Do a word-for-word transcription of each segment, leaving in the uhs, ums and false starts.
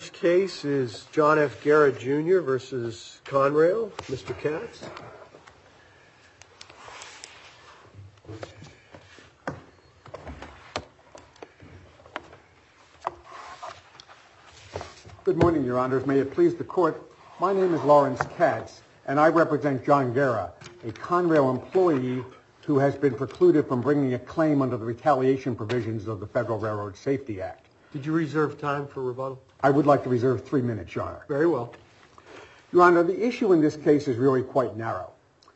This case is John F. Garrett Junior versus Conrail. Mister Katz. Good morning, Your Honors. May it please the Court, my name is Lawrence Katz, and I represent John Guerra, a Conrail employee who has been precluded from bringing a claim under the retaliation provisions of the Federal Railroad Safety Act. Did you reserve time for rebuttal? I would like to reserve three minutes, Your Honor. Very well. Your Honor, the issue in this case is really quite narrow.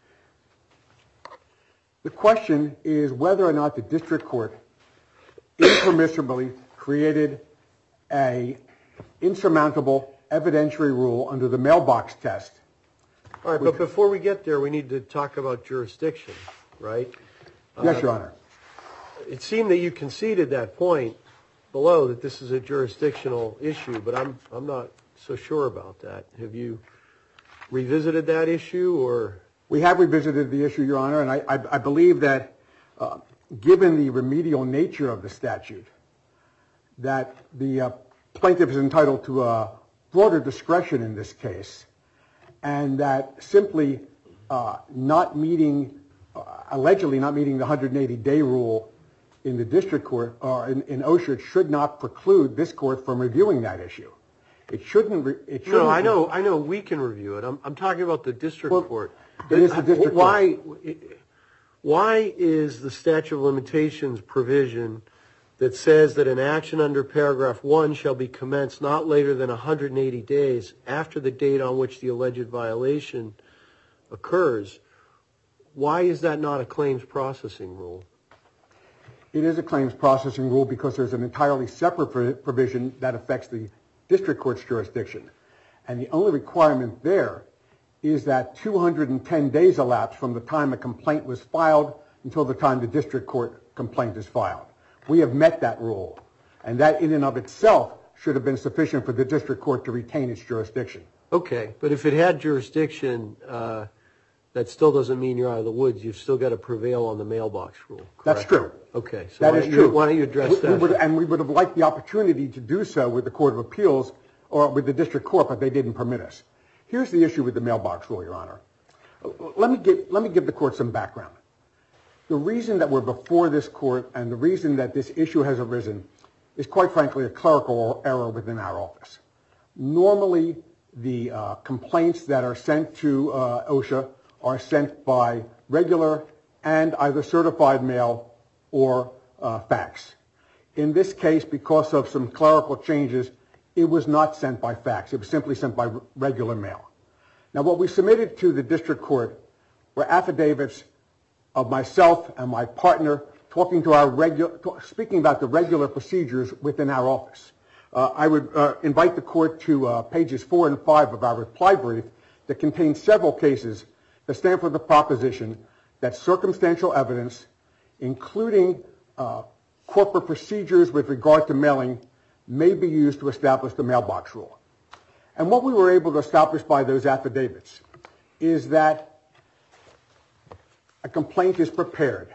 The question is whether or not the district court impermissibly created a insurmountable evidentiary rule under the mailbox test. All right, but before we get there, we need to talk about jurisdiction, right? Yes, uh, Your Honor. It seemed that you conceded that point below, that this is a jurisdictional issue, but I'm I'm not so sure about that. Have you revisited that issue, or? We have revisited the issue, Your Honor, and I, I, I believe that uh, given the remedial nature of the statute, that the uh, plaintiff is entitled to a broader discretion in this case, and that simply uh, not meeting, uh, allegedly not meeting the one hundred eighty day rule in the district court, or in, in OSHA, should not preclude this court from reviewing that issue. It shouldn't. Re, it shouldn't. No, I know. I know. We can review it. I'm, I'm talking about the district well, court. It is the district why, court. Why is the statute of limitations provision that says that an action under paragraph one shall be commenced not later than one hundred eighty days after the date on which the alleged violation occurs? Why is that not a claims processing rule? It is a claims processing rule because there's an entirely separate provision that affects the district court's jurisdiction. And the only requirement there is that two hundred ten days elapse from the time a complaint was filed until the time the district court complaint is filed. We have met that rule, and that in and of itself should have been sufficient for the district court to retain its jurisdiction. Okay, but if it had jurisdiction, uh, that still doesn't mean you're out of the woods. You've still got to prevail on the mailbox rule. Correct? That's true. Okay, so that why, is don't true. You, why don't you address we, that? We would, and we would have liked the opportunity to do so with the Court of Appeals or with the district court, but they didn't permit us. Here's the issue with the mailbox rule, Your Honor. Let me give, let me give the court some background. The reason that we're before this court and the reason that this issue has arisen is, quite frankly, a clerical error within our office. Normally, the uh, complaints that are sent to uh, OSHA are sent by regular and either certified mail or uh, fax. In this case, because of some clerical changes, it was not sent by fax. It was simply sent by regular mail. Now, what we submitted to the district court were affidavits of myself and my partner talking to our regular, speaking about the regular procedures within our office. Uh, I would uh, invite the court to uh, pages four and five of our reply brief that contains several cases that stand for the proposition that circumstantial evidence, including uh, corporate procedures with regard to mailing, may be used to establish the mailbox rule. And what we were able to establish by those affidavits is that a complaint is prepared.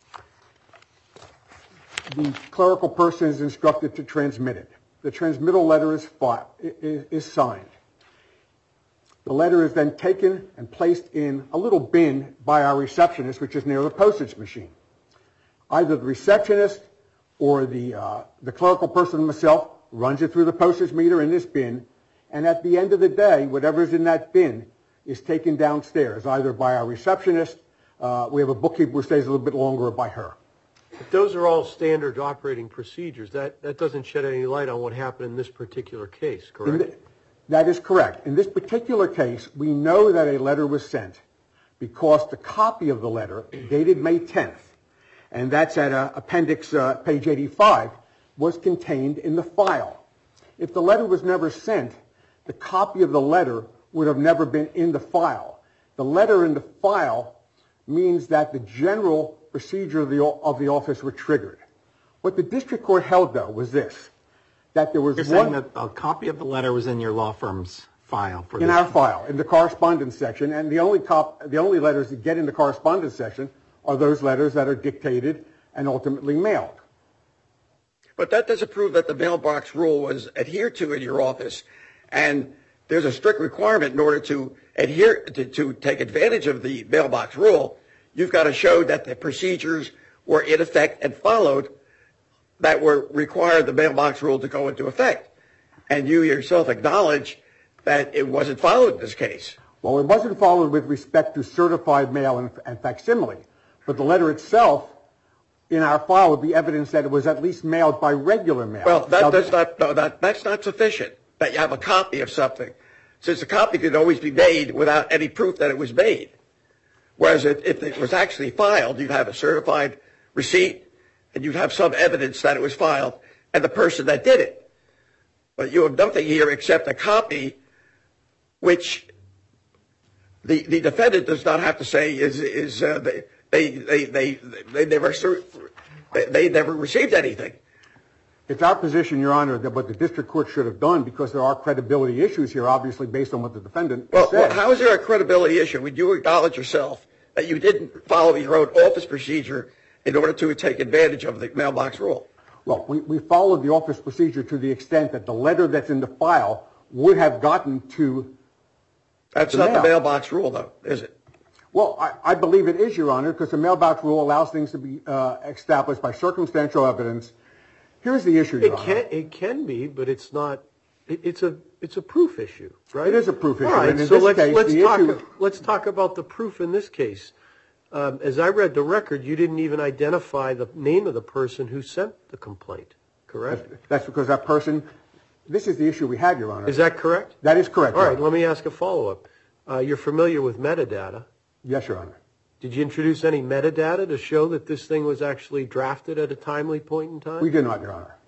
The clerical person is instructed to transmit it. The transmittal letter is, filed, is, is signed. The letter is then taken and placed in a little bin by our receptionist, which is near the postage machine. Either the receptionist or the, uh, the clerical person himself runs it through the postage meter in this bin, and at the end of the day, whatever is in that bin is taken downstairs, either by our receptionist, uh, we have a bookkeeper who stays a little bit longer, or by her. But those are all standard operating procedures. That, that doesn't shed any light on what happened in this particular case, correct? The, that is correct. In this particular case, we know that a letter was sent because the copy of the letter, dated May tenth, and that's at uh, appendix uh, page eighty-five, was contained in the file. If the letter was never sent, the copy of the letter would have never been in the file. The letter in the file means that the general procedure of the, of the office were triggered. What the district court held, though, was this, that there was You're one... saying that a copy of the letter was in your law firm's file? For in this. our file, in the correspondence section, and the only, cop, the only letters that get in the correspondence section are those letters that are dictated and ultimately mailed. But that doesn't prove that the mailbox rule was adhered to in your office. And there's a strict requirement in order to adhere to, to take advantage of the mailbox rule. You've got to show that the procedures were in effect and followed that were required the mailbox rule to go into effect. And you yourself acknowledge that it wasn't followed in this case. Well, it wasn't followed with respect to certified mail and, and facsimile, but the letter itself in our file would be evidence that it was at least mailed by regular mail. Well, that now, does not, no, that, that's not sufficient, that you have a copy of something, since a copy could always be made without any proof that it was made. Whereas if, if it was actually filed, you'd have a certified receipt, and you'd have some evidence that it was filed, and the person that did it. But you have nothing here except a copy, which the the defendant does not have to say is is uh, they, they they they never they never received anything. It's our position, Your Honor, that what the district court should have done, because there are credibility issues here, obviously based on what the defendant well, said. Well, how is there a credibility issue? Would you acknowledge yourself that you didn't follow your own office procedure in order to take advantage of the mailbox rule? Well, we, we followed the office procedure to the extent that the letter that's in the file would have gotten to That's the not mail. the mailbox rule, though, is it? Well, I, I believe it is, Your Honor, because the mailbox rule allows things to be uh, established by circumstantial evidence. Here's the issue, Your It Honor. can it can be, but it's not. It, it's a it's a proof issue, right? It is a proof issue. All right, and in so this let's case, let's the talk issue, let's talk about the proof in this case. Um, as I read the record, you didn't even identify the name of the person who sent the complaint. Correct? That's, that's because that person. This is the issue we had, Your Honor. Is that correct? That is correct. All Your right. Honor. Let me ask a follow up. Uh, you're familiar with metadata. Yes, Your Honor. Did you introduce any metadata to show that this thing was actually drafted at a timely point in time? We did not, Your Honor.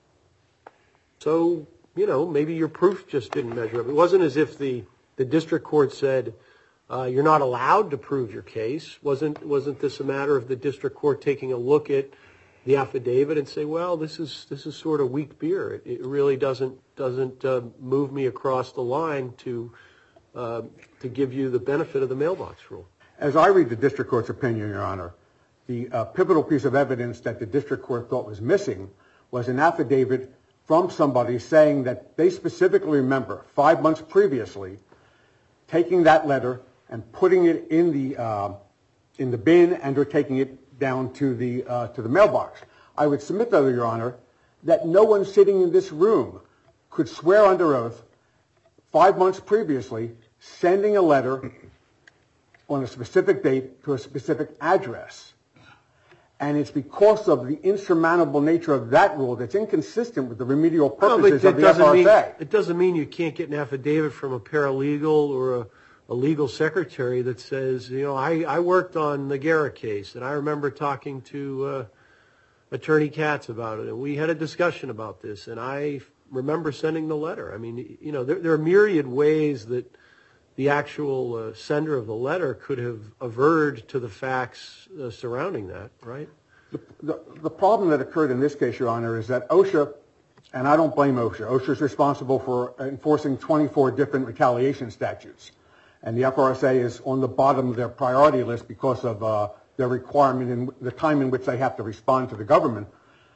So, you know, maybe your proof just didn't measure up. It wasn't as if the, the district court said, uh, you're not allowed to prove your case. Wasn't wasn't this a matter of the district court taking a look at the affidavit and say, well, this is this is sort of weak beer. It, it really doesn't doesn't uh, move me across the line to uh, to give you the benefit of the mailbox rule. As I read the district court's opinion, Your Honor, the uh, pivotal piece of evidence that the district court thought was missing was an affidavit from somebody saying that they specifically remember five months previously taking that letter and putting it in the uh, in the bin and or taking it down to the uh, to the mailbox. I would submit, though, Your Honor, that no one sitting in this room could swear under oath five months previously sending a letter on a specific date to a specific address. And it's because of the insurmountable nature of that rule that's inconsistent with the remedial purposes no, of the F R S A. Mean, it doesn't mean you can't get an affidavit from a paralegal or a, a legal secretary that says, you know, I, I worked on the Guerra case, and I remember talking to uh, Attorney Katz about it, and we had a discussion about this, and I remember sending the letter. I mean, you know, there, there are myriad ways that the actual uh, sender of the letter could have averred to the facts uh, surrounding that, right? The, the, the problem that occurred in this case, Your Honor, is that OSHA, and I don't blame OSHA, OSHA is responsible for enforcing twenty-four different retaliation statutes. And the F R S A is on the bottom of their priority list because of uh, their requirement and the time in which they have to respond to the government.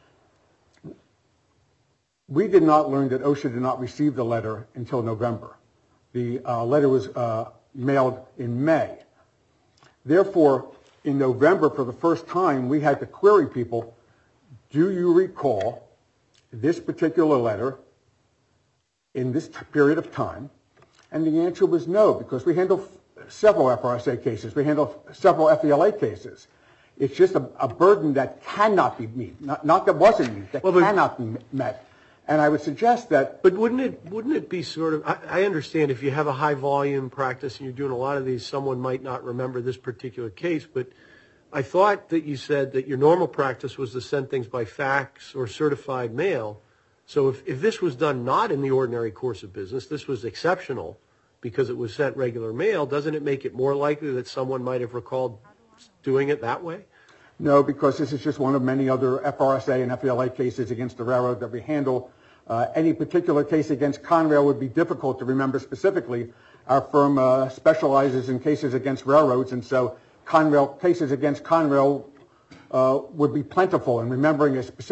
We did not learn that OSHA did not receive the letter until November. The uh, letter was uh, mailed in May. Therefore, in November, for the first time, we had to query people, do you recall this particular letter in this t- period of time? And the answer was no, because we handle f- several F R S A cases. We handle f- several F E L A cases. It's just a, a burden that cannot be met, not, not that wasn't met, that well, but, cannot be met. And I would suggest that... But wouldn't it wouldn't it be sort of... I, I understand if you have a high volume practice and you're doing a lot of these, someone might not remember this particular case, but I thought that you said that your normal practice was to send things by fax or certified mail. So if, if this was done not in the ordinary course of business, this was exceptional because it was sent regular mail, doesn't it make it more likely that someone might have recalled doing it that way? No, because this is just one of many other F R S A and F E L A cases against the railroad that we handle. Uh, any particular case against Conrail would be difficult to remember specifically. Our firm uh, specializes in cases against railroads, and so Conrail cases against Conrail uh, would be plentiful. And remembering a specific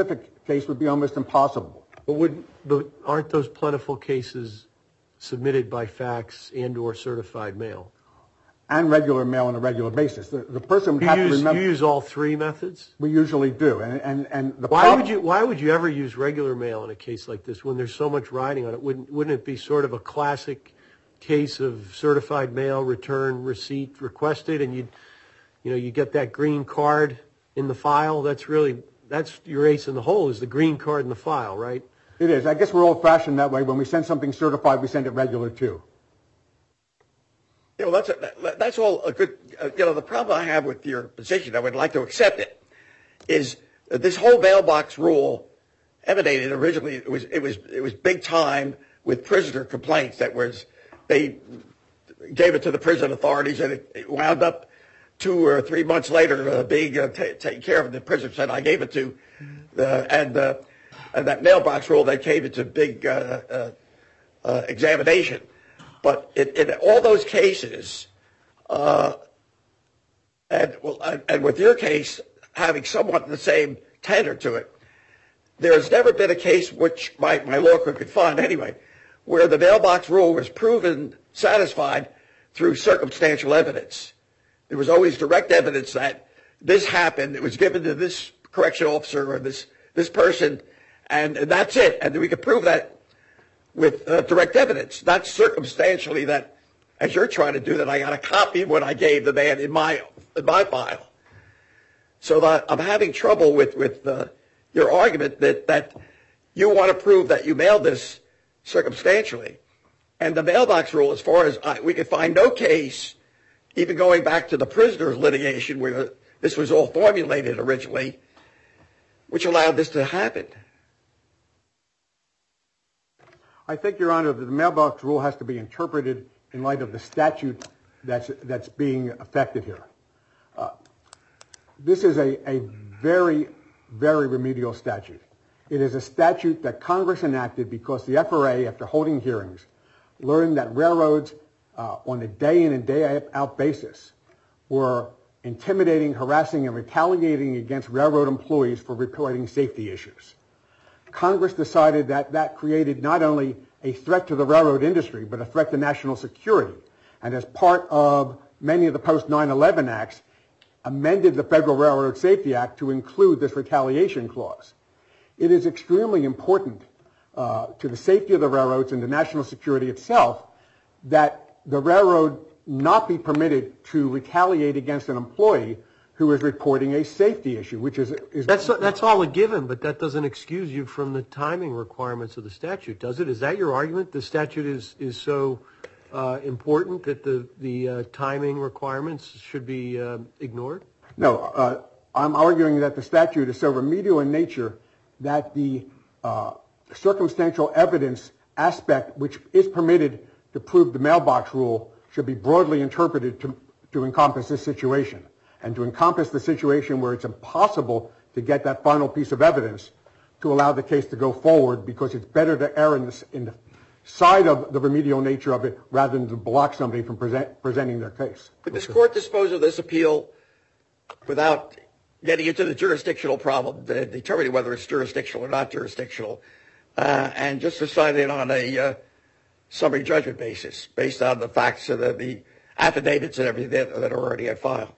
case would be almost impossible. But would, but aren't those plentiful cases submitted by fax and or certified mail? And regular mail on a regular basis. The, the person would You have use, to remember. you use all three methods? We usually do. And, and, and the Why prob- would you, why would you ever use regular mail in a case like this when there's so much riding on it? Wouldn't, wouldn't it be sort of a classic case of certified mail, return, receipt requested, and you, you know, you get that green card in the file? That's really, that's your ace in the hole, is the green card in the file, right? It is. I guess we're old-fashioned that way. When we send something certified, we send it regular too. You know, that's a, that's all a good. Uh, you know, the problem I have with your position, I would like to accept it, is that this whole mailbox rule emanated originally. It was it was it was big time with prisoner complaints that was they gave it to the prison authorities, and it, it wound up two or three months later uh, being uh, t- taken care of. The prison said I gave it to, the, and uh, and that mailbox rule that came into big uh, uh, uh, examination. But in, in all those cases, uh, and, well, and, and with your case having somewhat the same tenor to it, there's never been a case which my, my law clerk could find anyway, where the mailbox rule was proven satisfied through circumstantial evidence. There was always direct evidence that this happened, it was given to this correctional officer or this, this person, and, and that's it. And we could prove that with uh, direct evidence, not circumstantially that, as you're trying to do, that I got a copy of what I gave the man in my in my file. So that I'm having trouble with with uh, your argument that that you want to prove that you mailed this circumstantially, and the mailbox rule, as far as I, we could find no case, even going back to the prisoner's litigation where this was all formulated originally, which allowed this to happen. I think, Your Honor, that the mailbox rule has to be interpreted in light of the statute that's that's being affected here. Uh, this is a, a very, very remedial statute. It is a statute that Congress enacted because the F R A, after holding hearings, learned that railroads uh, on a day in and day out basis were intimidating, harassing, and retaliating against railroad employees for reporting safety issues. Congress decided that that created not only a threat to the railroad industry, but a threat to national security. And as part of many of the post nine eleven acts, amended the Federal Railroad Safety Act to include this retaliation clause. It is extremely important uh, to the safety of the railroads and the national security itself that the railroad not be permitted to retaliate against an employee who is reporting a safety issue, which is... is That's that's all a given, but that doesn't excuse you from the timing requirements of the statute, does it? Is that your argument? The statute is, is so uh, important that the, the uh, timing requirements should be uh, ignored? No, uh, I'm arguing that the statute is so remedial in nature that the uh, circumstantial evidence aspect, which is permitted to prove the mailbox rule, should be broadly interpreted to, to encompass this situation. And to encompass the situation where it's impossible to get that final piece of evidence to allow the case to go forward, because it's better to err in the, in the side of the remedial nature of it rather than to block somebody from present, presenting their case. Could this court dispose of this appeal without getting into the jurisdictional problem, de- determining whether it's jurisdictional or not jurisdictional, uh, and just decide it on a uh, summary judgment basis, based on the facts of the, the affidavits and everything that, that are already at file?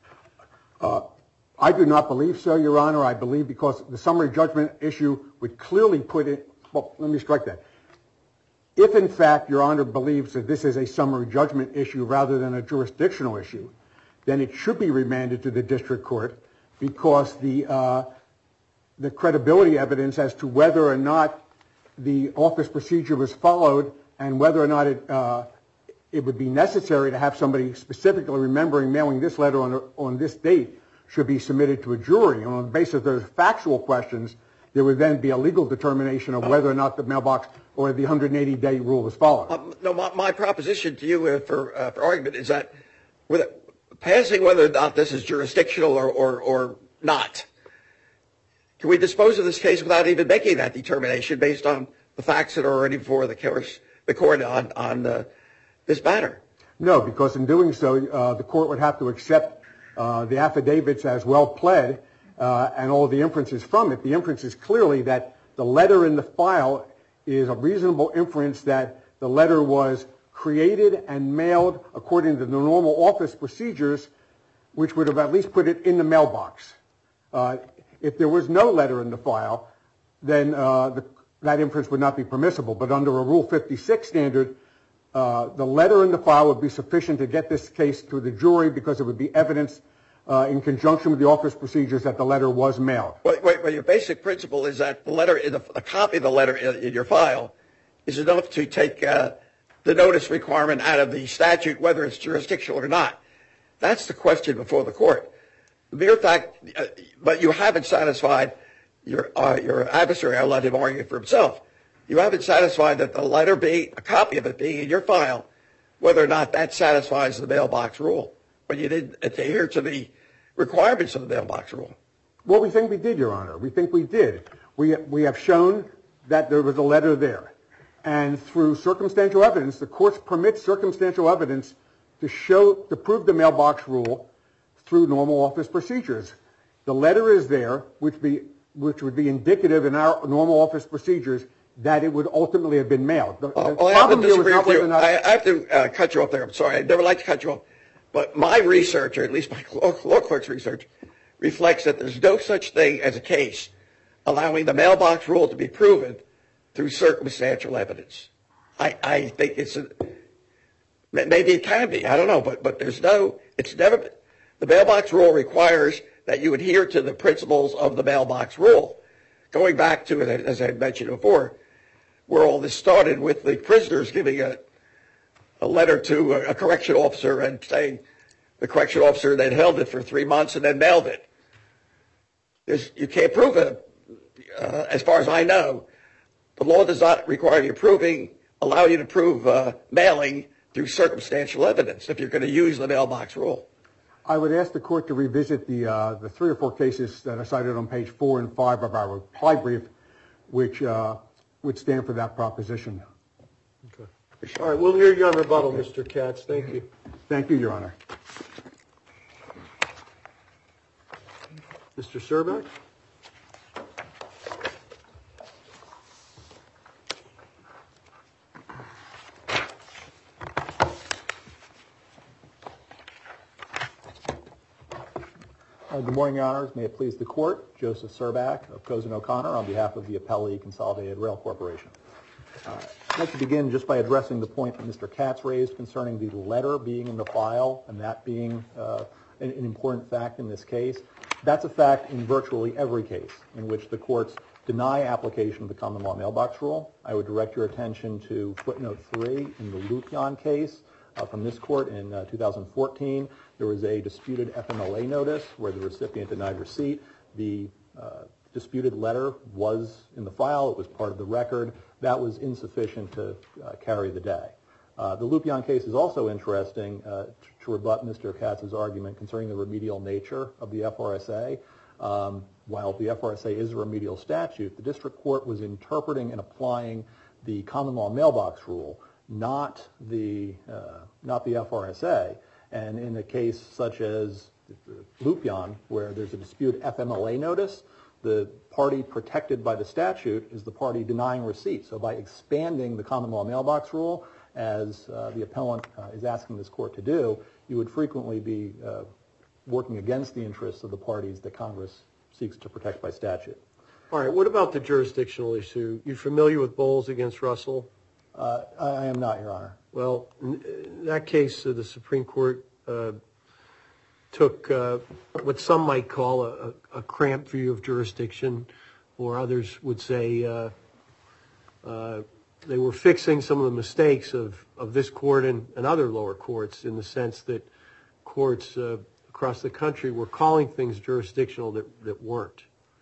Uh, I do not believe so, Your Honor. I believe because the summary judgment issue would clearly put it, well, let me strike that. If, in fact, Your Honor believes that this is a summary judgment issue rather than a jurisdictional issue, then it should be remanded to the district court, because the, uh, the credibility evidence as to whether or not the office procedure was followed and whether or not it, uh, it would be necessary to have somebody specifically remembering mailing this letter on, on this date should be submitted to a jury. And on the basis of those factual questions, there would then be a legal determination of whether or not the mailbox or the one hundred eighty day rule was followed. Um, no, my, my proposition to you uh, for, uh, for argument is that with passing whether or not this is jurisdictional or, or, or not, can we dispose of this case without even making that determination based on the facts that are already before the, course, the court on, on uh, this matter? No, because in doing so, uh, the court would have to accept uh, the affidavits as well pled uh, and all the inferences from it, the inference is clearly that the letter in the file is a reasonable inference that the letter was created and mailed according to the normal office procedures, which would have at least put it in the mailbox. Uh, if there was no letter in the file, then uh, the, that inference would not be permissible. But under a Rule fifty-six standard, uh, the letter in the file would be sufficient to get this case to the jury because it would be evidence uh, in conjunction with the office procedures that the letter was mailed. Wait, wait, wait, your basic principle is that the letter, in the, a copy of the letter in, in your file is enough to take uh, the notice requirement out of the statute, whether it's jurisdictional or not. That's the question before the court. The mere fact, uh, but you haven't satisfied your uh, your adversary. I'll let him argue for himself. You haven't satisfied that the letter being, a copy of it being in your file, whether or not that satisfies the mailbox rule, when you didn't adhere to the requirements of the mailbox rule. Well, we think we did, Your Honor. We think we did. We, we have shown that there was a letter there. And through circumstantial evidence, the courts permit circumstantial evidence to show, to prove the mailbox rule through normal office procedures. The letter is there, which be, which would be indicative in our normal office procedures that it would ultimately have been mailed. The, Uh, the well, I have to problem here was disagree not with whether you. or not. I, I have to uh, cut you off there. I'm sorry. I'd never like to cut you off. But my research, or at least my law, law clerk's research, reflects that there's no such thing as a case allowing the mailbox rule to be proven through circumstantial evidence. I, I think it's a, maybe it can be. I don't know. But, but there's no, it's never been. The mailbox rule requires that you adhere to the principles of the mailbox rule. Going back to it, as I mentioned before, where all this started with the prisoners giving a, a letter to a, a correction officer and saying the correction officer then held it for three months and then mailed it. There's, you can't prove it. Uh, as far as I know, the law does not require you proving, allow you to prove uh, mailing through circumstantial evidence if you're going to use the mailbox rule. I would ask the court to revisit the uh, the three or four cases that are cited on page four and five of our reply brief, which uh, would stand for that proposition. Okay. All right, we'll hear you on rebuttal, okay. Mister Katz. Thank you. Thank you, Your Honor. Mister Surback? Uh, good morning, Your Honors. May it please the Court. Joseph Surback of Cozen O'Connor on behalf of the Appellee Consolidated Rail Corporation. Uh, I'd like to begin just by addressing the point that Mister Katz raised concerning the letter being in the file and that being uh, an, an important fact in this case. That's a fact in virtually every case in which the courts deny application of the common law mailbox rule. I would direct your attention to footnote three in the Lupion case uh, from this court in uh, two thousand fourteen. There was a disputed F M L A notice where the recipient denied receipt. The uh, disputed letter was in the file. It was part of the record. That was insufficient to uh, carry the day. Uh, the Lupion case is also interesting uh, to, to rebut Mister Katz's argument concerning the remedial nature of the F R S A. Um, while the F R S A is a remedial statute, the district court was interpreting and applying the common law mailbox rule, not the uh, not the F R S A. And in a case such as Lupion, where there's a disputed F M L A notice, the party protected by the statute is the party denying receipt. So by expanding the common law mailbox rule, as uh, the appellant uh, is asking this court to do, you would frequently be uh, working against the interests of the parties that Congress seeks to protect by statute. All right, what about the jurisdictional issue? You familiar with Bowles against Russell? Uh, I, I am not, Your Honor. Well, in that case, uh, the Supreme Court uh, took uh, what some might call a, a cramped view of jurisdiction, or others would say uh, uh, they were fixing some of the mistakes of, of this court and, and other lower courts, in the sense that courts uh, across the country were calling things jurisdictional that, that weren't.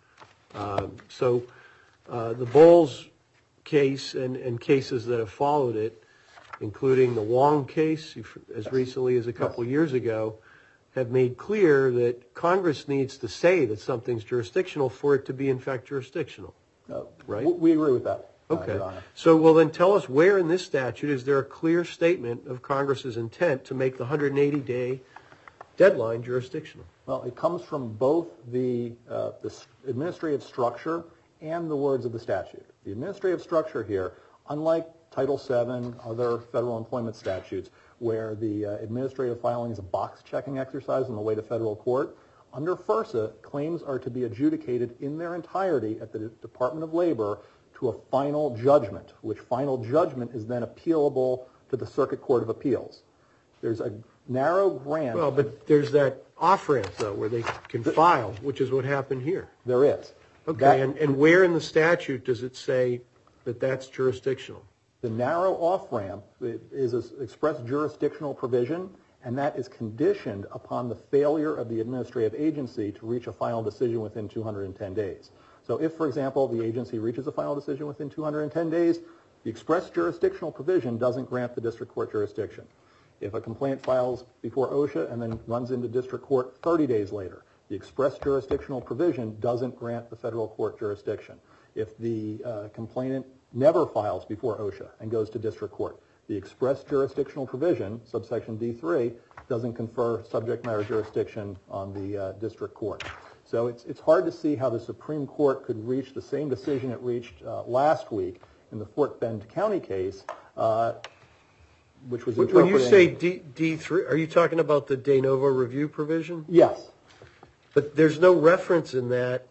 Uh, so uh, the Bowles case and, and cases that have followed it, including the Wong case as recently as a couple of years ago, have made clear that Congress needs to say that something's jurisdictional for it to be in fact jurisdictional. Uh, right? We agree with that. Okay. Uh, Your Honor. So, well, then tell us where in this statute is there a clear statement of Congress's intent to make the one hundred eighty day deadline jurisdictional? Well, it comes from both the, uh, the administrative structure and the words of the statute. The administrative structure here, unlike Title seven, other federal employment statutes, where the uh, administrative filing is a box-checking exercise on the way to federal court, under FERSA, claims are to be adjudicated in their entirety at the Department of Labor to a final judgment, which final judgment is then appealable to the Circuit Court of Appeals. There's a narrow grant. Well, but there's that off-ramp, though, where they can the, file, which is what happened here. There is. Okay, that, and, and where in the statute does it say that that's jurisdictional? The narrow off-ramp is an express jurisdictional provision, and that is conditioned upon the failure of the administrative agency to reach a final decision within two hundred ten days. So if, for example, the agency reaches a final decision within two hundred ten days, the express jurisdictional provision doesn't grant the district court jurisdiction. If a complaint files before OSHA and then runs into district court thirty days later, the express jurisdictional provision doesn't grant the federal court jurisdiction. If the uh, complainant never files before OSHA and goes to district court, the express jurisdictional provision, subsection D three, doesn't confer subject matter jurisdiction on the uh, district court. So it's it's hard to see how the Supreme Court could reach the same decision it reached uh, last week in the Fort Bend County case, uh, which was interpreting... When you say D, D3, are you talking about the de novo review provision? Yes. But there's no reference in that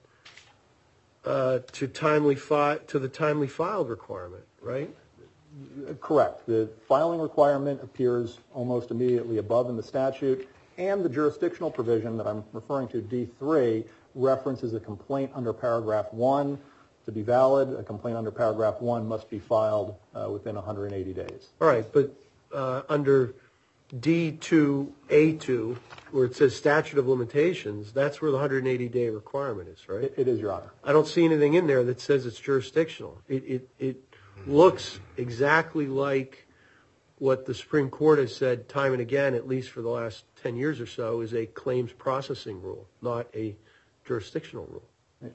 uh, to timely fi- to the timely filed requirement, right? Correct. The filing requirement appears almost immediately above in the statute, and the jurisdictional provision that I'm referring to, D three, references a complaint under paragraph one. To be valid, a complaint under paragraph one must be filed uh, within one hundred eighty days. All right, but uh, under D two A two, where it says statute of limitations, that's where the one hundred eighty day requirement is, right? It, it is, Your Honor. I don't see anything in there that says it's jurisdictional. It, it, it looks exactly like what the Supreme Court has said time and again, at least for the last ten years or so, is a claims processing rule, not a jurisdictional rule.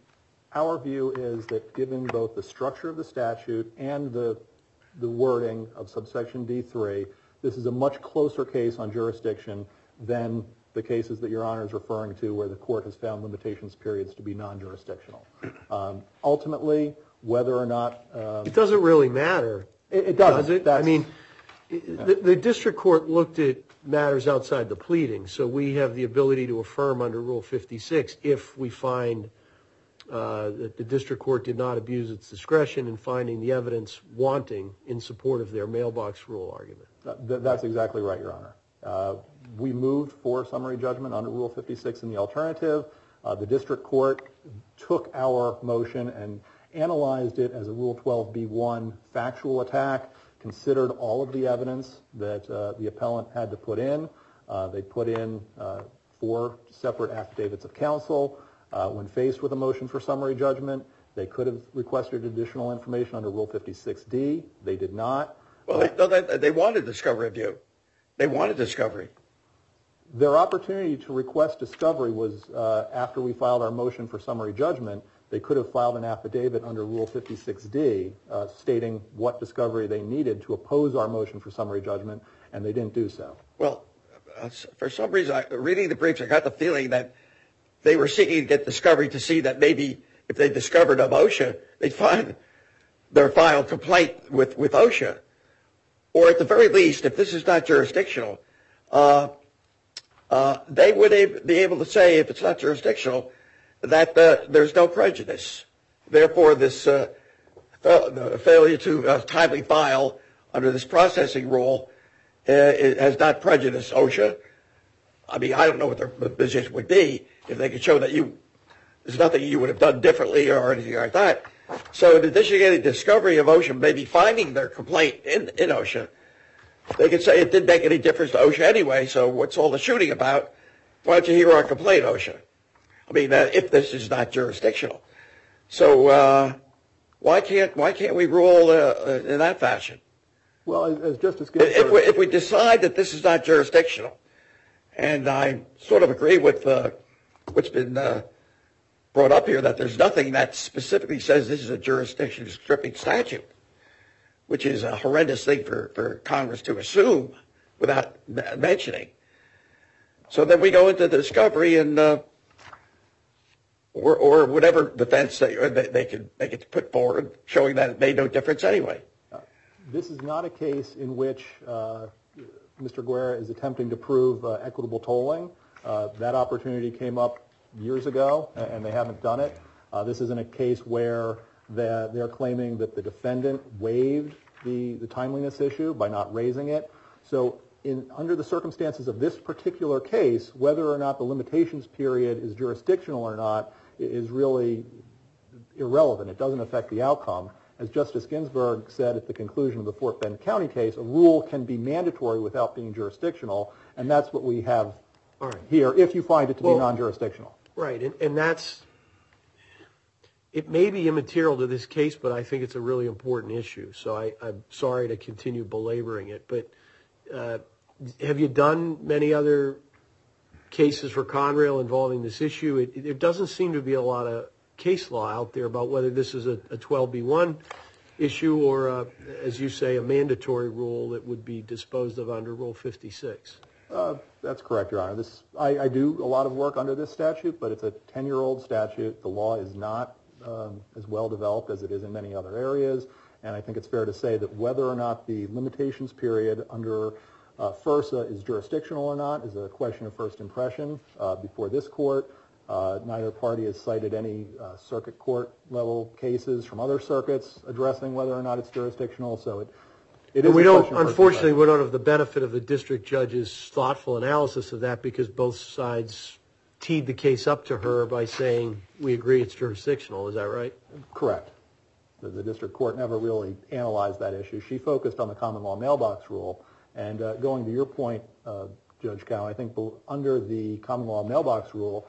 Our view is that given both the structure of the statute and the, the wording of subsection D three, this is a much closer case on jurisdiction than the cases that Your Honor is referring to where the court has found limitations periods to be non-jurisdictional. Um, ultimately, whether or not... Um, it doesn't really matter. It, it doesn't. Does it? I mean, yeah. the, the district court looked at matters outside the pleading, so we have the ability to affirm under Rule fifty-six if we find uh, that the district court did not abuse its discretion in finding the evidence wanting in support of their mailbox rule argument. Th- that's exactly right, Your Honor. Uh, we moved for summary judgment under Rule fifty-six in the alternative. Uh, the district court took our motion and analyzed it as a Rule twelve B one factual attack, considered all of the evidence that uh, the appellant had to put in. Uh, they put in uh, four separate affidavits of counsel. Uh, when faced with a motion for summary judgment, they could have requested additional information under Rule fifty-six D. They did not. Well, they, no, they, they wanted discovery of you. They wanted discovery. Their opportunity to request discovery was uh, after we filed our motion for summary judgment. They could have filed an affidavit under Rule fifty-six D uh, stating what discovery they needed to oppose our motion for summary judgment, and they didn't do so. Well, uh, for some reason, I, reading the briefs, I got the feeling that they were seeking to get discovery to see that maybe if they discovered of OSHA, they'd find their filed complaint with, with OSHA. Or at the very least, if this is not jurisdictional, uh, uh, they would be able to say, if it's not jurisdictional, that uh, there's no prejudice. Therefore, this uh, fa- failure to uh, timely file under this processing rule uh, has not prejudiced OSHA. I mean, I don't know what their position would be if they could show that you there's nothing you would have done differently or anything like that. So in addition to getting discovery of OSHA, maybe finding their complaint in, in OSHA, they could say it didn't make any difference to OSHA anyway, so what's all the shooting about? Why don't you hear our complaint, OSHA? I mean, uh, if this is not jurisdictional. So uh, why can't why can't we rule uh, in that fashion? Well, as, as Justice Ginsburg... If we, if we decide that this is not jurisdictional, and I sort of agree with uh, what's been uh, brought up here, that there's nothing that specifically says this is a jurisdiction-stripping statute, which is a horrendous thing for, for Congress to assume without mentioning. So then we go into the discovery and, uh, or, or whatever defense they, they, they could, they could put forward showing that it made no difference anyway. Uh, this is not a case in which uh, Mister Guerra is attempting to prove uh, equitable tolling. Uh, that opportunity came up years ago, and they haven't done it. Uh, this isn't a case where they're, they're claiming that the defendant waived the, the timeliness issue by not raising it. So in, under the circumstances of this particular case, whether or not the limitations period is jurisdictional or not is really irrelevant. It doesn't affect the outcome. As Justice Ginsburg said at the conclusion of the Fort Bend County case, a rule can be mandatory without being jurisdictional, and that's what we have All right. here, if you find it to Well, be non-jurisdictional. Right, and, and that's, it may be immaterial to this case, but I think it's a really important issue. So I, I'm sorry to continue belaboring it, but uh, have you done many other cases for Conrail involving this issue? It, it, there doesn't seem to be a lot of case law out there about whether this is a, a twelve B one issue or, a, as you say, a mandatory rule that would be disposed of under Rule fifty-six. Uh, that's correct, Your Honor. This, I, I do a lot of work under this statute, but it's a ten-year-old statute. The law is not um, as well developed as it is in many other areas, and I think it's fair to say that whether or not the limitations period under uh, FERSA is jurisdictional or not is a question of first impression uh, before this court. Uh, neither party has cited any uh, circuit court level cases from other circuits addressing whether or not it's jurisdictional, so it It is and we a don't, question of first unfortunately, impression. we don't have the benefit of the district judge's thoughtful analysis of that because both sides teed the case up to her by saying, we agree it's jurisdictional. Is that right? Correct. The, the district court never really analyzed that issue. She focused on the common law mailbox rule. And uh, going to your point, uh, Judge Cow, I think under the common law mailbox rule,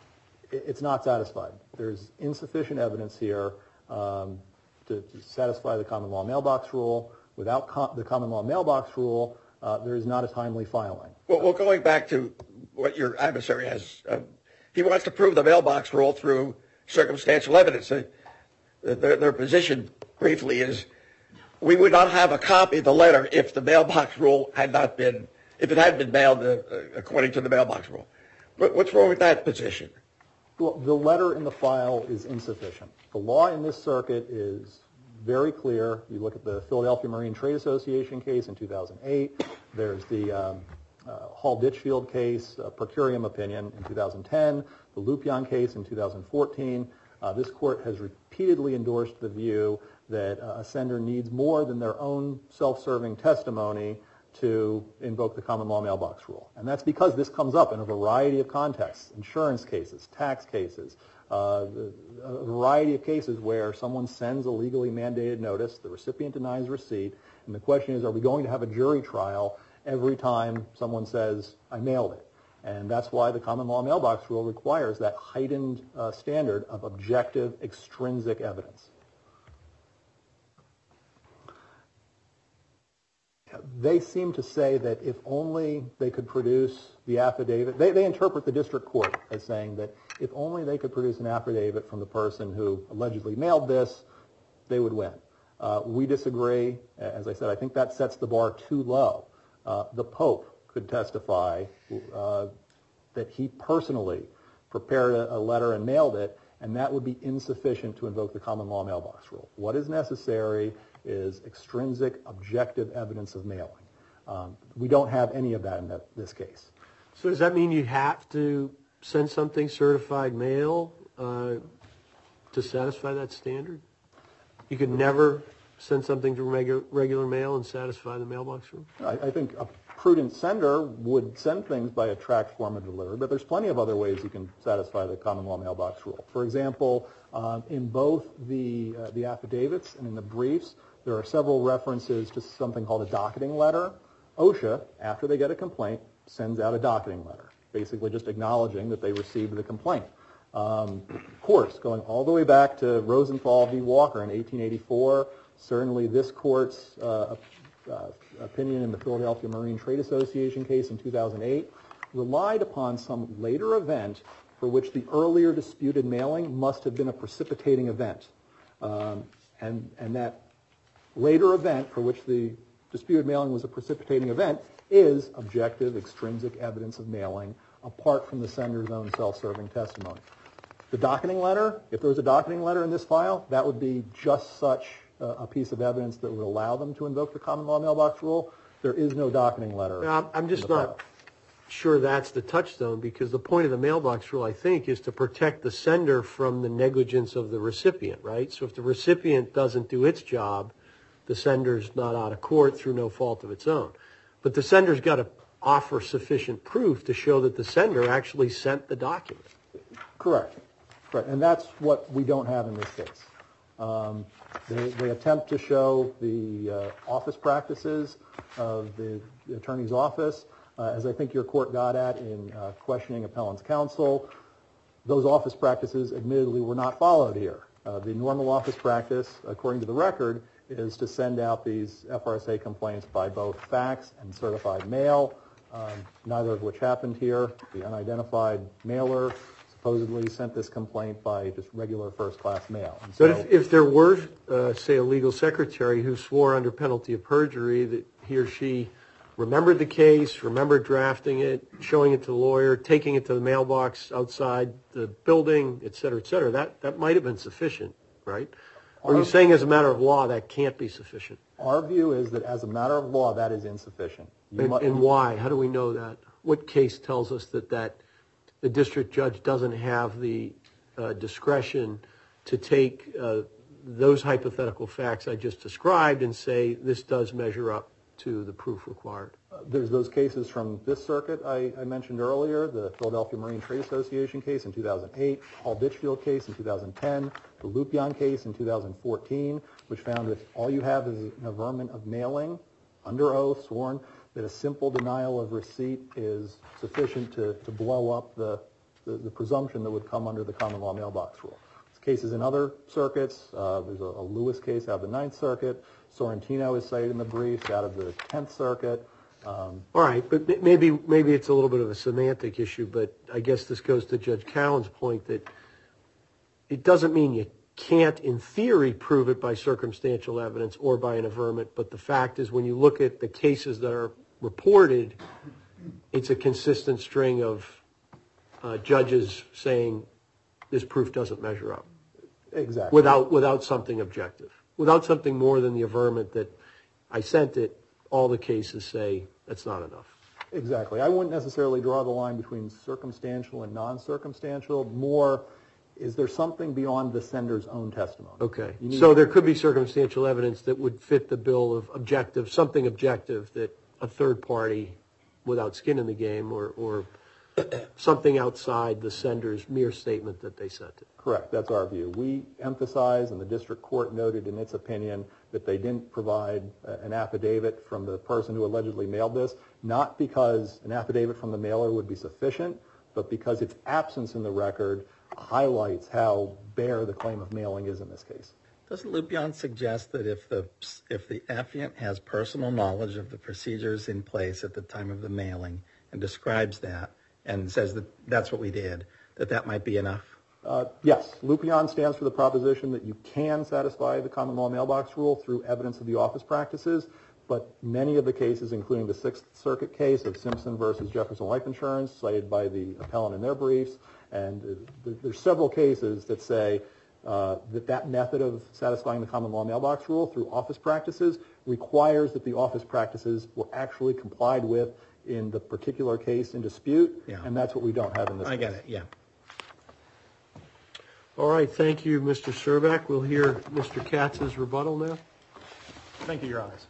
it, it's not satisfied. There's insufficient evidence here um, to, to satisfy the common law mailbox rule. Without com- the common law mailbox rule, uh, there is not a timely filing. Well, well, going back to what your adversary has, uh, he wants to prove the mailbox rule through circumstantial evidence. Uh, their, their position, briefly, is we would not have a copy of the letter if the mailbox rule had not been, if it had been mailed uh, according to the mailbox rule. But what's wrong with that position? Well, the letter in the file is insufficient. The law in this circuit is very clear. You look at the Philadelphia Marine Trade Association case in two thousand eight. There's the um, uh, Hall-Ditchfield case, uh, per curiam opinion in two thousand ten, the Lupion case in two thousand fourteen. Uh, this court has repeatedly endorsed the view that uh, a sender needs more than their own self-serving testimony to invoke the common law mailbox rule. And that's because this comes up in a variety of contexts, insurance cases, tax cases, Uh, a variety of cases where someone sends a legally mandated notice, the recipient denies receipt, and the question is, are we going to have a jury trial every time someone says, I mailed it? And that's why the common law mailbox rule requires that heightened uh, standard of objective, extrinsic evidence. They seem to say that if only they could produce the affidavit, they, they interpret the district court as saying that if only they could produce an affidavit from the person who allegedly mailed this, they would win. Uh, we disagree. As I said, I think that sets the bar too low. Uh, the Pope could testify uh, that he personally prepared a, a letter and mailed it, and that would be insufficient to invoke the common law mailbox rule. What is necessary is extrinsic, objective evidence of mailing. Um, we don't have any of that in that, this case. So does that mean you have to send something certified mail uh, to satisfy that standard? You could never send something to regu- regular mail and satisfy the mailbox rule? I, I think a prudent sender would send things by a tracked form of delivery, but there's plenty of other ways you can satisfy the common law mailbox rule. For example, um, in both the uh, the affidavits and in the briefs, there are several references to something called a docketing letter. OSHA, after they get a complaint, sends out a docketing letter, basically just acknowledging that they received the complaint. Um, of course, going all the way back to Rosenthal v. Walker in eighteen eighty-four, certainly this court's uh, uh, opinion in the Philadelphia Marine Trade Association case in two thousand eight relied upon some later event for which the earlier disputed mailing must have been a precipitating event. Um, and, and that later event for which the disputed mailing was a precipitating event is objective, extrinsic evidence of mailing apart from the sender's own self-serving testimony. The docketing letter, if there was a docketing letter in this file, that would be just such a, a piece of evidence that would allow them to invoke the common law mailbox rule. There is no docketing letter. Now, I'm just not sure that's the touchstone, because the point of the mailbox rule, I think, is to protect the sender from the negligence of the recipient, right? So if the recipient doesn't do its job, the sender's not out of court through no fault of its own. But the sender's got to offer sufficient proof to show that the sender actually sent the document. Correct. Correct. And that's what we don't have in this case. Um, they, they attempt to show the uh, office practices of the, the attorney's office, uh, as I think your court got at in uh, questioning appellant's counsel. Those office practices, admittedly, were not followed here. Uh, the normal office practice, according to the record, is to send out these F R S A complaints by both fax and certified mail, um, neither of which happened here. The unidentified mailer supposedly sent this complaint by just regular first-class mail. And so, But if, if there were, uh, say, a legal secretary who swore under penalty of perjury that he or she remembered the case, remembered drafting it, showing it to the lawyer, taking it to the mailbox outside the building, et cetera, et cetera, that, that might have been sufficient, right? Or are you saying as a matter of law that can't be sufficient? Our view is that as a matter of law, that is insufficient. And, and why? How do we know that? What case tells us that, that the district judge doesn't have the uh, discretion to take uh, those hypothetical facts I just described and say this does measure up to the proof required? Uh, there's those cases from this circuit I, I mentioned earlier, the Philadelphia Marine Trade Association case in two thousand eight, Paul Ditchfield case in two thousand ten, the Lupion case in two thousand fourteen, which found that all you have is an averment of mailing, under oath, sworn, that a simple denial of receipt is sufficient to, to blow up the, the, the presumption that would come under the common law mailbox rule. There's cases in other circuits. Uh, there's a, a Lewis case out of the Ninth Circuit. Sorrentino is cited in the briefs out of the Tenth Circuit. Um, All right, but maybe maybe it's a little bit of a semantic issue, but I guess this goes to Judge Cowan's point that it doesn't mean you can't, in theory, prove it by circumstantial evidence or by an averment, but the fact is when you look at the cases that are reported, it's a consistent string of uh, judges saying this proof doesn't measure up. Exactly. Without without something objective. Without something more than the averment that I sent it, all the cases say that's not enough. Exactly. I wouldn't necessarily draw the line between circumstantial and non-circumstantial. More, is there something beyond the sender's own testimony? Okay. So there could be circumstantial evidence that would fit the bill of objective, something objective that a third party without skin in the game or, or something outside the sender's mere statement that they sent it. Correct. That's our view. We emphasize, and the district court noted in its opinion, that they didn't provide an affidavit from the person who allegedly mailed this, not because an affidavit from the mailer would be sufficient, but because its absence in the record highlights how bare the claim of mailing is in this case. Doesn't Lupion suggest that if the if the affiant has personal knowledge of the procedures in place at the time of the mailing and describes that and says that that's what we did, that that might be enough? Uh, yes. Lupion stands for the proposition that you can satisfy the common law mailbox rule through evidence of the office practices, but many of the cases, including the Sixth Circuit case of Simpson versus Jefferson Life Insurance, cited by the appellant in their briefs, and uh, there's several cases that say uh, that that method of satisfying the common law mailbox rule through office practices requires that the office practices were actually complied with in the particular case in dispute, yeah. And that's what we don't have in this I case. get it, yeah. All right, thank you, Mister Serback. We'll hear Mister Katz's rebuttal now. Thank you, Your Honors.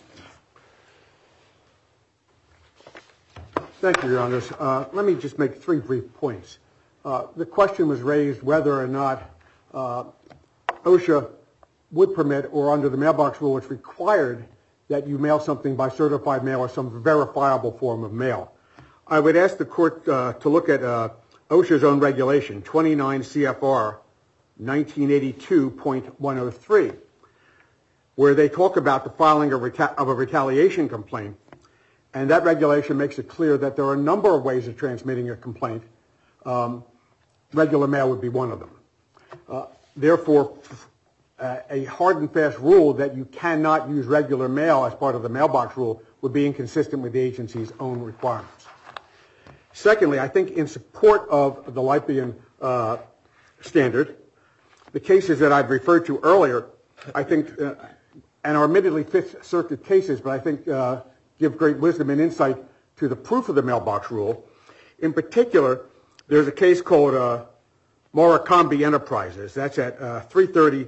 Thank you, Your Honors. Uh, let me just make three brief points. Uh, the question was raised whether or not uh, OSHA would permit, or under the mailbox rule, it's required that you mail something by certified mail or some verifiable form of mail. I would ask the court uh, to look at uh, OSHA's own regulation, twenty-nine C F R nineteen eighty-two point one oh three, where they talk about the filing of, reta- of a retaliation complaint. And that regulation makes it clear that there are a number of ways of transmitting a complaint. Um, regular mail would be one of them. Uh, therefore, uh, a hard and fast rule that you cannot use regular mail as part of the mailbox rule would be inconsistent with the agency's own requirements. Secondly, I think in support of the Lippian uh, standard, the cases that I've referred to earlier, I think, uh, and are admittedly Fifth Circuit cases, but I think uh, give great wisdom and insight to the proof of the mailbox rule. In particular, there's a case called uh, Murakami Enterprises. That's at uh, three thirty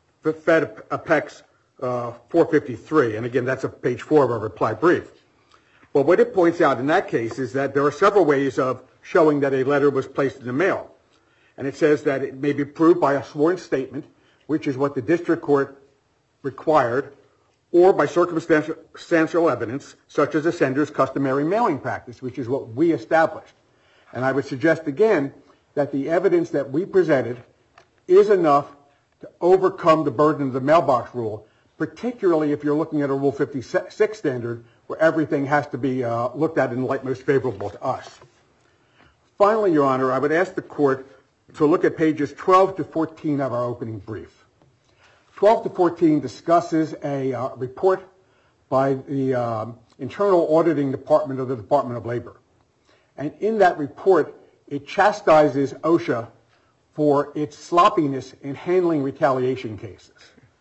Fed Apex uh, four fifty-three. And again, that's a page four of our reply brief. But what it points out in that case is that there are several ways of showing that a letter was placed in the mail. And it says that it may be proved by a sworn statement, which is what the district court required, or by circumstantial evidence, such as a sender's customary mailing practice, which is what we established. And I would suggest again that the evidence that we presented is enough to overcome the burden of the mailbox rule, particularly if you're looking at a Rule fifty-six standard where everything has to be uh, looked at in the light most favorable to us. Finally, Your Honor, I would ask the court to look at pages twelve to fourteen of our opening brief. twelve to fourteen discusses a uh, report by the um, Internal Auditing Department of the Department of Labor. And in that report, it chastises OSHA for its sloppiness in handling retaliation cases.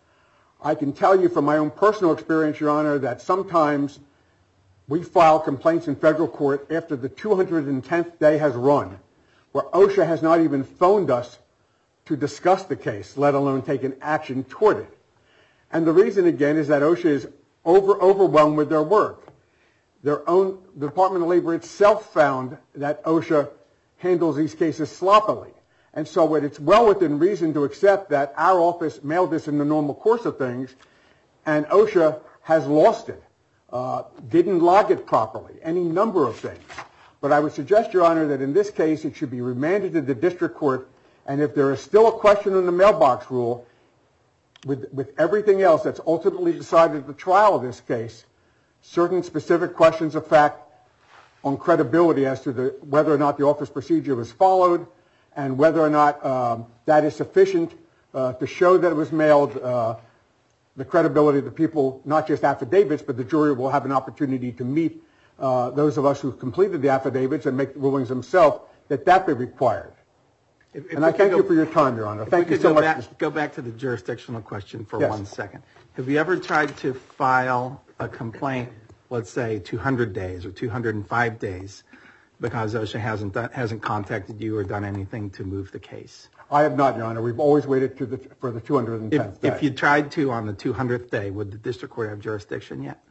I can tell you from my own personal experience, Your Honor, that sometimes we file complaints in federal court after the two hundred tenth day has run, where OSHA has not even phoned us to discuss the case, let alone take an action toward it. And the reason, again, is that OSHA is over, overwhelmed with their work. Their own, the Department of Labor itself found that OSHA handles these cases sloppily. And so it's well within reason to accept that our office mailed this in the normal course of things, and OSHA has lost it, uh, didn't log it properly, any number of things. But I would suggest, Your Honor, that in this case it should be remanded to the district court, and if there is still a question on the mailbox rule, with, with everything else that's ultimately decided at the trial of this case, certain specific questions of fact on credibility as to the, whether or not the office procedure was followed, and whether or not um, that is sufficient uh, to show that it was mailed, uh, the credibility of the people, not just affidavits, but the jury will have an opportunity to meet uh, those of us who completed the affidavits and make the rulings themselves, that that be required. If, if and I thank go, you for your time, Your Honor. Thank you so go much. Back, go back to the jurisdictional question for yes. one second. Have you ever tried to file a complaint, let's say two hundred days or two hundred five days, because OSHA hasn't done, hasn't contacted you or done anything to move the case? I have not, Your Honor. We've always waited to the, for the two hundred tenth if, day. If you tried to on the two hundredth day, would the district court have jurisdiction yet?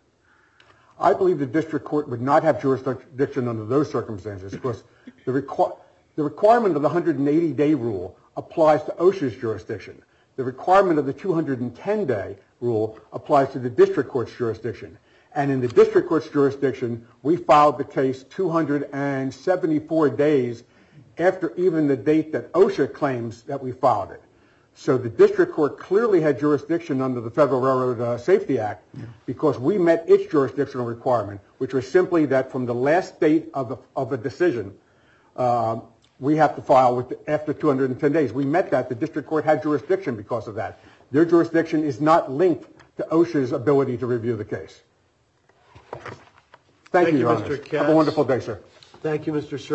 I believe the district court would not have jurisdiction under those circumstances because the, requ- the requirement of the one hundred eighty day rule applies to OSHA's jurisdiction. The requirement of the two hundred ten day rule applies to the district court's jurisdiction. And in the district court's jurisdiction, we filed the case two hundred seventy-four days after even the date that OSHA claims that we filed it. So the district court clearly had jurisdiction under the Federal Railroad uh, Safety Act because we met its jurisdictional requirement, which was simply that from the last date of, the, of a decision, uh, we have to file with the, after two hundred ten days. We met that. The district court had jurisdiction because of that. Their jurisdiction is not linked to OSHA's ability to review the case. Thank, Thank you, Your Honor. Have a wonderful day, sir. Thank you, Mister Sir.